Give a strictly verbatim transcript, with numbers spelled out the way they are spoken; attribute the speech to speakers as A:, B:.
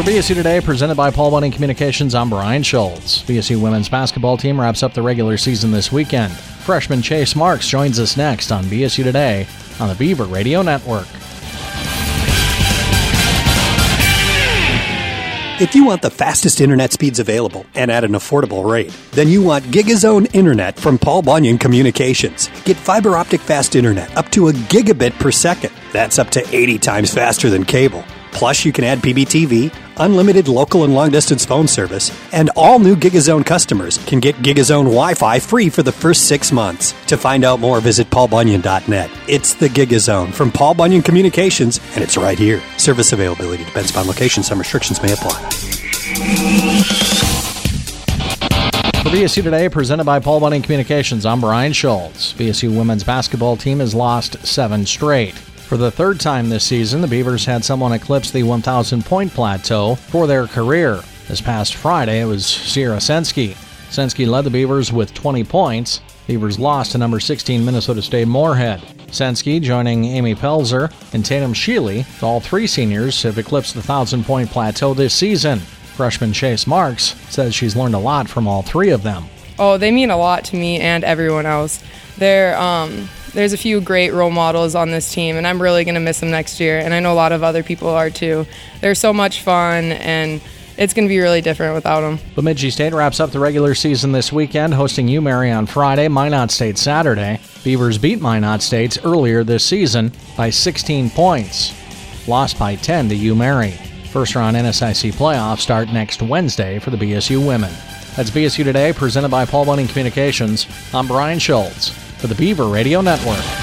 A: For B S U Today, presented by Paul Bunyan Communications, I'm Brian Schultz. B S U women's basketball team wraps up the regular season this weekend. Freshman Chase Marks joins us next on B S U Today on the Beaver Radio Network.
B: If you want the fastest internet speeds available and at an affordable rate, then you want GigaZone Internet from Paul Bunyan Communications. Get fiber optic fast internet up to a gigabit per second. That's up to eighty times faster than cable. Plus, you can add P B T V, unlimited local and long-distance phone service, and all new GigaZone customers can get GigaZone Wi-Fi free for the first six months. To find out more, visit paul bunyan dot net. It's the GigaZone from Paul Bunyan Communications, and it's right here. Service availability depends upon location. Some restrictions may apply.
A: For B S U Today, presented by Paul Bunyan Communications, I'm Brian Schultz. B S U women's basketball team has lost seven straight. For the third time this season, the Beavers had someone eclipse the one thousand point plateau for their career. This past Friday, it was Sierra Sensky. Sensky led the Beavers with twenty points. Beavers lost to number sixteen Minnesota State Moorhead. Sensky, joining Amy Pelzer and Tatum Sheely, all three seniors have eclipsed the one thousand point plateau this season. Freshman Chase Marks says she's learned a lot from all three of them.
C: Oh, they mean a lot to me and everyone else. They're, um... There's a few great role models on this team, and I'm really going to miss them next year, and I know a lot of other people are too. They're so much fun, and it's going to be really different without them.
A: Bemidji State wraps up the regular season this weekend, hosting UMary on Friday, Minot State Saturday. Beavers beat Minot State earlier this season by sixteen points. Lost by ten to UMary. First-round N S I C playoffs start next Wednesday for the B S U women. That's B S U Today, presented by Paul Bunyan Communications. I'm Brian Schultz for the Beaver Radio Network.